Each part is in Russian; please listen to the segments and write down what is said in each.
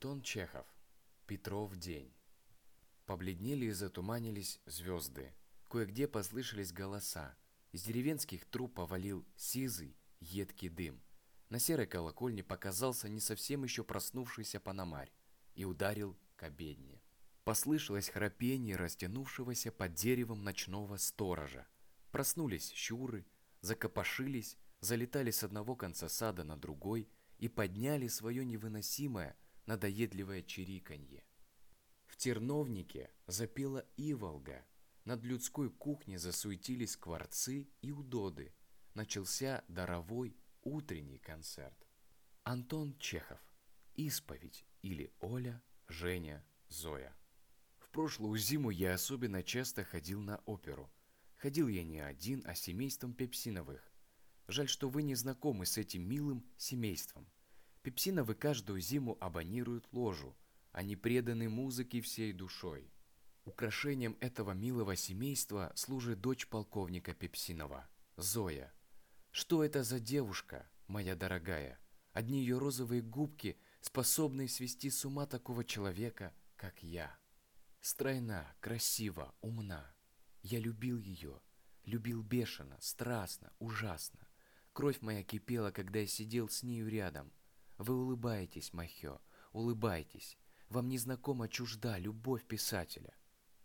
Антон Чехов. Петров день. Побледнели и затуманились звезды. Кое-где послышались голоса. Из деревенских труб повалил сизый, едкий дым. На серой колокольне показался не совсем еще проснувшийся Пономарь и ударил к обедне. Послышалось храпение растянувшегося под деревом ночного сторожа. Проснулись щуры, закопошились, залетали с одного конца сада на другой и подняли свое невыносимое, надоедливое чириканье. В терновнике запела иволга, над людской кухней засуетились скворцы и удоды. Начался даровой утренний концерт. Антон Чехов. Исповедь или Оля, Женя, Зоя. В прошлую зиму я особенно часто ходил на оперу. Ходил я не один, а с семейством Пепсиновых. Жаль, что вы не знакомы с этим милым семейством. Пепсиновы каждую зиму абонируют ложу. Они преданы музыке всей душой. Украшением этого милого семейства служит дочь полковника Пепсинова, Зоя. Что это за девушка, моя дорогая? Одни ее розовые губки способны свести с ума такого человека, как я. Стройна, красива, умна. Я любил ее, любил бешено, страстно, ужасно. Кровь моя кипела, когда я сидел с нею рядом. Вы улыбаетесь, Махё, улыбайтесь. Вам незнакома чужда любовь писателя.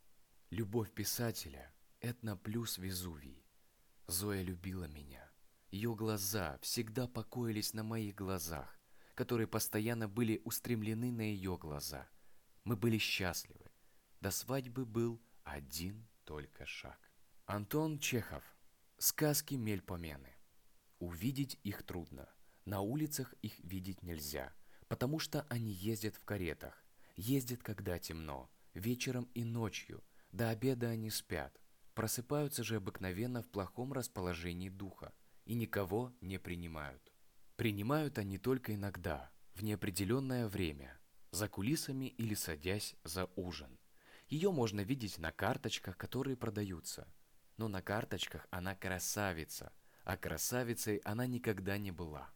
Любовь писателя – Этна плюс Везувий. Зоя любила меня. Ее глаза всегда покоились на моих глазах, которые постоянно были устремлены на ее глаза. Мы были счастливы. До свадьбы был один только шаг. Антон Чехов. Сказки Мельпомены. Увидеть их трудно. На улицах их видеть нельзя, потому что они ездят в каретах. Ездят, когда темно, вечером и ночью. До обеда они спят. Просыпаются же обыкновенно в плохом расположении духа и никого не принимают. Принимают они только иногда, в неопределенное время, за кулисами или садясь за ужин. Ее можно видеть на карточках, которые продаются. Но на карточках она красавица, а красавицей она никогда не была.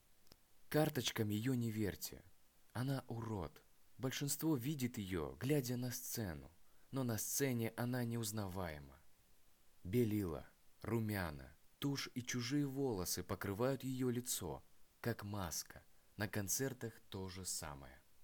Карточкам ее не верьте. Она урод. Большинство видит ее, глядя на сцену, но на сцене она неузнаваема. Белила, румяна, тушь и чужие волосы покрывают ее лицо, как маска. На концертах то же самое.